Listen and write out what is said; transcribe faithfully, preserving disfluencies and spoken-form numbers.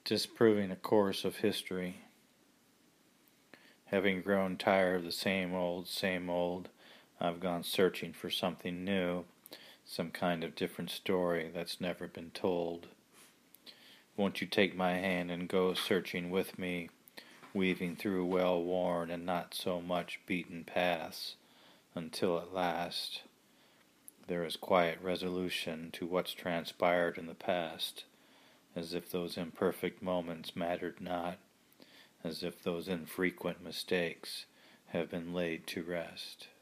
Disproving a course of history. Having grown tired of the same old, same old, I've gone searching for something new, some kind of different story that's never been told. Won't you take my hand and go searching with me, weaving through well-worn and not so much beaten paths, until at last there is quiet resolution to what's transpired in the past, as if those imperfect moments mattered not, as if those infrequent mistakes have been laid to rest.